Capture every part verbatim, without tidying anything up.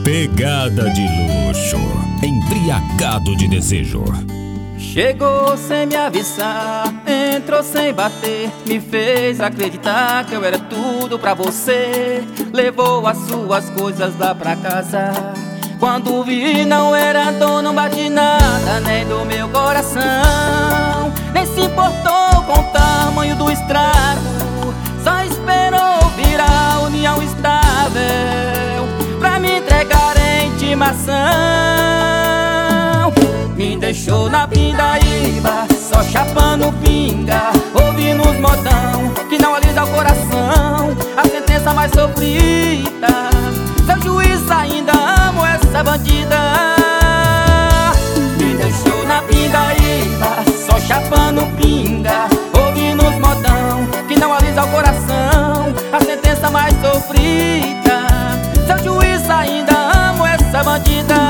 Pegada de luxo, embriagado de desejo. Chegou sem me avisar, entrou sem bater, me fez acreditar que eu era tudo pra você. Levou as suas coisas lá pra casa. Quando vi não era dono, não bate nada nem do meu coração. Nem se importou com o tamanho do estrago, só esperou virar união estável pra me entregar em intimação. Me deixou na pindaíba, só chapando pinga, ouvindo os modão que não alisa o coração. A sentença mais sofrida, seu juiz ainda amo essa bandida. Me deixou na pindaíba, só chapando pinga, ouvindo os modão que não alisa o coração. A sentença mais sofrida, seu juiz ainda amo essa bandida.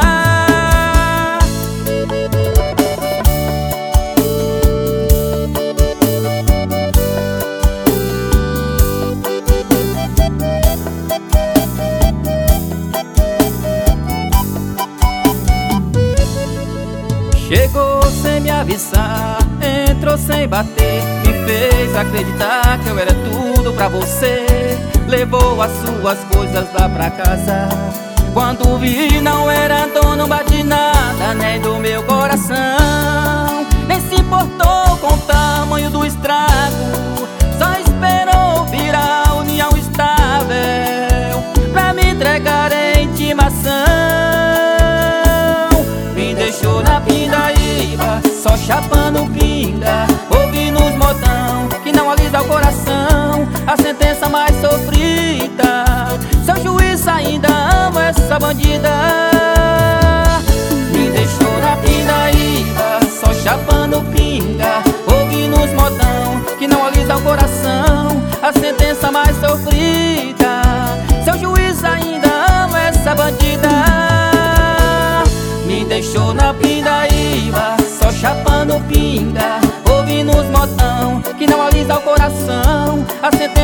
Chegou sem me avisar, entrou sem bater, me fez acreditar que eu era tudo pra você. Levou as suas coisas lá pra casa. Quando vi não era dono, não bate nada nem do meu coração. Nem se importou com o tamanho do estrago, só esperou virar união estável pra me entregar em intimação. Me deixou na pindaíba, só chapando pinga, ouvindo os modão que não alisa o coração. A sentença mais sofrida, seu juiz ainda ama essa bandida. Me deixou na pindaíba, só chapando pinga, ouvindo os modão que não alisa o coração. A sentença mais sofrida, seu juiz ainda ama essa bandida. Me deixou na pindaíba, só chapando pinga, ouvindo os modão que não alisa o coração. A sentença